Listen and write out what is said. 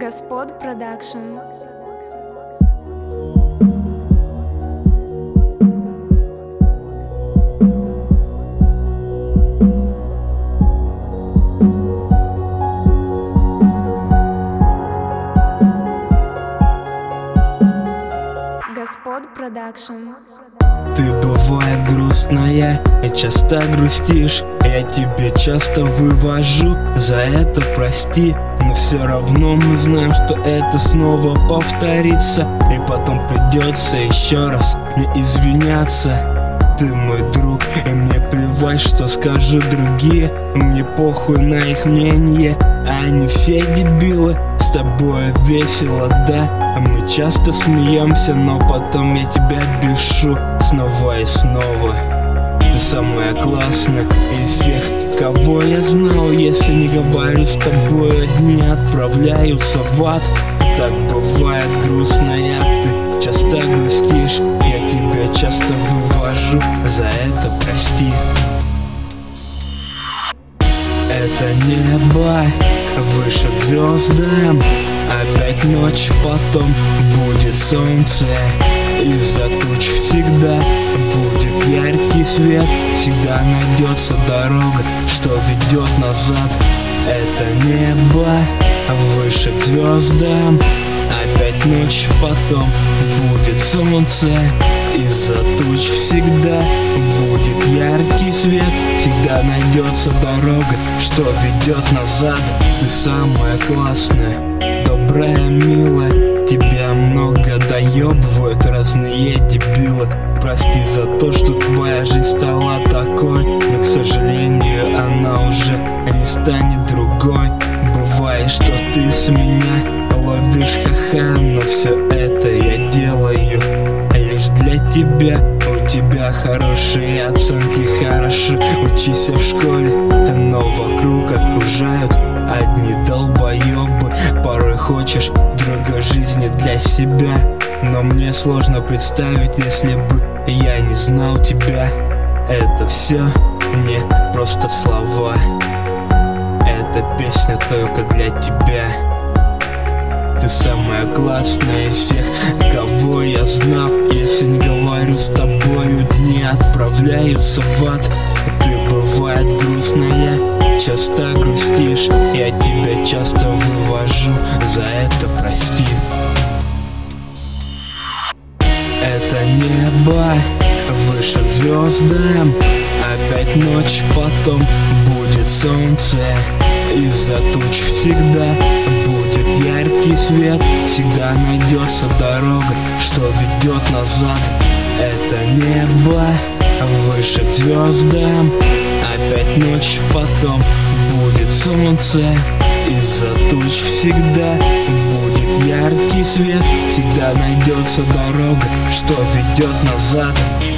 Господ Продакшн. Господ Продакшн. Ты бывает грустная и часто грустишь. Я тебе часто вывожу, за это прости. Но все равно мы знаем, что это снова повторится. И потом придется еще раз мне извиняться. Ты мой друг, и мне плевать, что скажут другие. Мне похуй на их мнение, они все дебилы. С тобой весело, да? Мы часто смеемся, но потом я тебя бешу снова и снова. Ты самая классная из всех, кого я знал. Если не говорю с тобой, дни отправляются в ад. Так бывает грустная, ты часто грустишь. Я тебя часто вывожу, за это прости. Это небо выше к звездам. Опять ночь, потом будет солнце. Из-за туч всегда будет яркий свет. Всегда найдется дорога, что ведет назад. Это небо выше к звездам. Опять ночь, потом будет солнце. Из-за туч всегда будет яркий свет. Всегда найдется дорога, что ведет назад. Ты самая классная, добрая, милая. Тебя много доебывают разные дебилы. Прости за то, что твоя жизнь стала такой, но, к сожалению, она уже не станет другой. Бывает, что ты с меня ловишь ха-ха, но все это я делаю лишь для тебя. У тебя хорошие оценки, хорошо учись в школе, но вокруг окружают одни долбоебы. Порой хочешь другой жизни для себя, но мне сложно представить, если бы я не знал тебя. Это все не просто слова, эта песня только для тебя. Ты самая классная из всех, кого я знал. Если не говорю с тобою, дни отправляются в ад. Ты бывает грустная, часто грустишь. Я тебя часто вывожу, за это прости. Это небо выше к звездам. Опять ночь, потом будет солнце. Из-за туч всегда будет яркий свет. Всегда найдется дорога, что ведет назад. Это небо выше к звездам. Опять ночь, потом будет солнце. Из-за туч всегда будет яркий свет. Всегда найдется дорога, что ведет назад.